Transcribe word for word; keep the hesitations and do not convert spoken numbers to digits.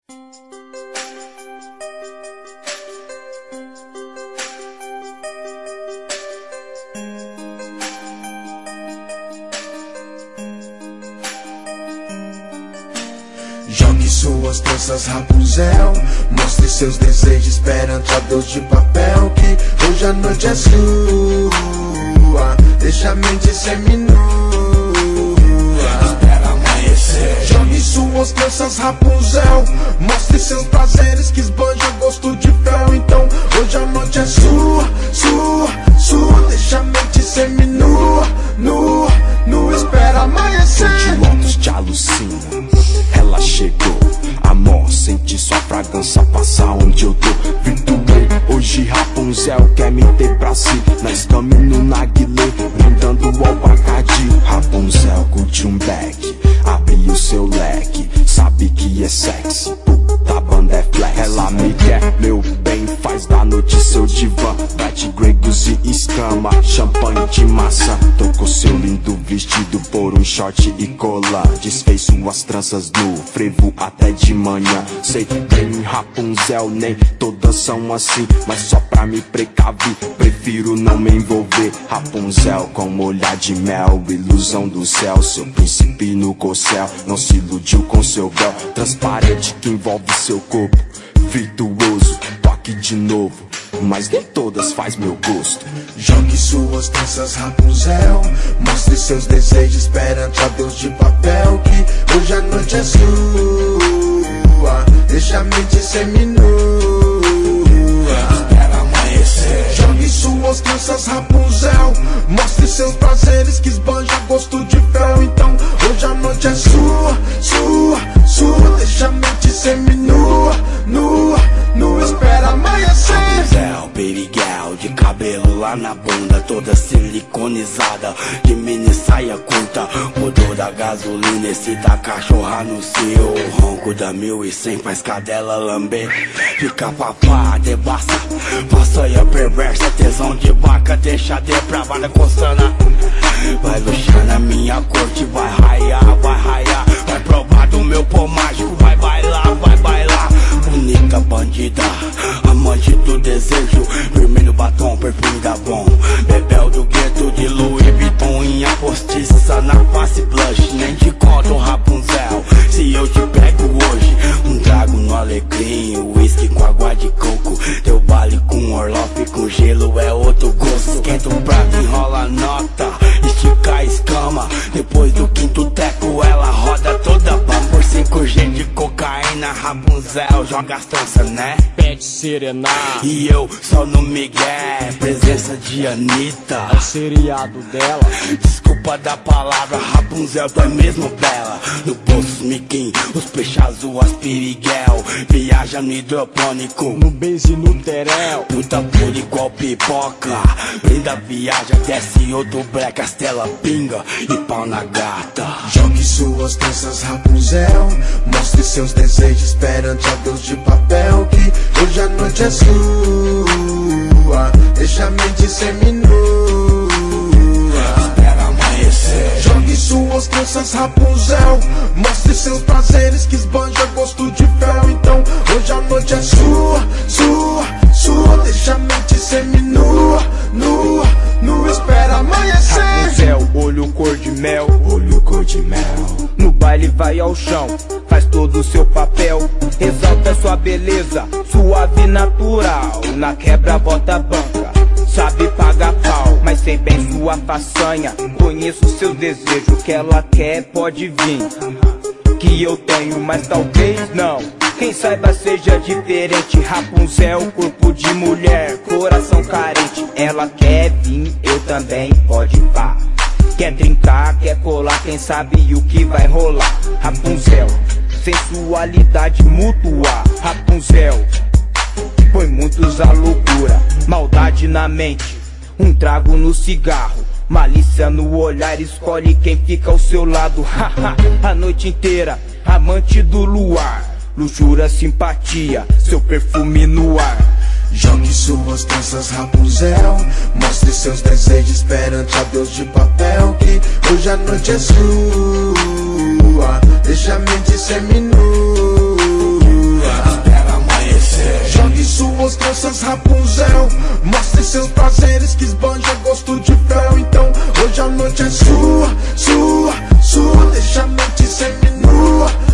Jogue suas tranças, Rapunzel. Mostre seus desejos perante a Deus de papel. Que hoje a noite é sua. Deixa a mente seminua. Espera amanhecer. Jogue suas tranças, Rapunzel. Mostre seus prazeres que esbanja gosto de fel. Então hoje a noite é sua, sua, sua. Deixa a mente seminua, nua, nua. Espera amanhecer. De Lotus te alucina. Ela chegou, amor, sente sua fragrância passar onde eu tô. Virtuei, hoje Rapunzel quer me ter pra si. Nós caminho na guilê, brindando ao Bacardi. Rapunzel curte um beck, abre o seu leque. Sabe que é sexy, puta banda é flex. Ela me quer, meu bem, faz da noite seu divã. Bate gregos e escama, champanhe de maçã. Trocou seu lindo vestido por um short e colar. Desfez suas tranças no frevo até de manhã. Sei bem, Rapunzel, nem todas são assim, mas só pra me precaver, prefiro não me envolver. Rapunzel com olhar de mel, ilusão do céu. Seu príncipe no corcel, não se iludiu com seu véu transparente que envolve seu corpo. Virtuoso, toque de novo, mas nem todas faz meu gosto. Jogue suas tranças, Rapunzel. Mostre seus desejos perante a Deus de papel. Que hoje a noite é sua. Deixa a mente seminua. Espera amanhecer. Jogue suas tranças, Rapunzel. Mostre seus prazeres que esbanja gosto de fel. Então hoje a noite é sua, sua, sua. Deixa a mente seminua, nua, nua. Espera amanhecer. Rapunzel, periguel, de cabelo lá na bunda, toda siliconizada, de mini saia curta. Odor da gasolina, excita cachorra no cio. O ronco da mil e cem faz cadela lamber. Fica papá, debaça, façanha perversa. Tesão de vaca, deixa depravada coçando. Vai luxar na minha corte, vai raiar, vai raiar. Vai provar do meu pó mágico, vai bailar, vai bailar. Bonita bandida, amante do desejo. Vermelho batom, perfume da bom. Bebel do gueto de Louis Vuitton, unha postiça na face blush. Nem te conto, Rapunzel, se eu te pego hoje. Um trago no alecrim, whisky com água de coco. Teu baile com orloff, com gelo é outro gosto. Esquenta o prato, enrola a nota, estica a escama. Depois do quinto teco ela roda toda pá. Por cinco G de cocaína, Rapunzel joga as tranças, né? Pede serenar, E eu só no Miguel, presença de Anitta. é o seriado dela. Desculpa da palavra, Rapunzel, tu é mesmo bela. No bolso Miquim, os peixes azul, as piriguel. Viaja no hidropônico, No beijo e no terel. puta pura igual pipoca. Brinda, viaja, desce outro breca, as tela pinga e pau na gata. Jogue suas tranças, Rapunzel. Mostre seus desejos perante a Deus de papel. Que hoje a noite é sua. Deixa a mente seminua. Espera amanhecer. Jogue suas tranças, Rapunzel. Mostre seus prazeres que esbanja gosto de fel. Então hoje a noite é sua, sua, sua. Deixa a mente seminua, nua, nua. Espera amanhecer. Rapunzel, olho cor de mel. Olho cor de mel. No baile vai ao chão, faz todo o seu papel. Exalta sua beleza, suave e natural. Na quebra bota a banca, sabe pagar pau, mas tem bem sua façanha. Conheço seus desejos, o que ela quer pode vir. Que eu tenho, mas talvez não. Quem saiba seja diferente. Rapunzel, corpo de mulher, coração carente. Ela quer vir, eu também, pode pá. Quer trincar, quer colar, quem sabe o que vai rolar. Rapunzel, sensualidade mútua. Rapunzel, põe muitos à loucura. Maldade na mente, um trago no cigarro. Malícia no olhar, escolhe quem fica ao seu lado. Haha, a noite inteira, amante do luar. Luxúria, simpatia, seu perfume no ar. Jogue suas tranças, Rapunzel. Mostre seus desejos perante a Deus de papel. Que hoje a noite é sua. Deixa a mente seminua. princesas Rapunzel, mostre seus prazeres que esbanja gosto de fel. Então hoje a noite é sua, sua, sua, deixa a mente seminua.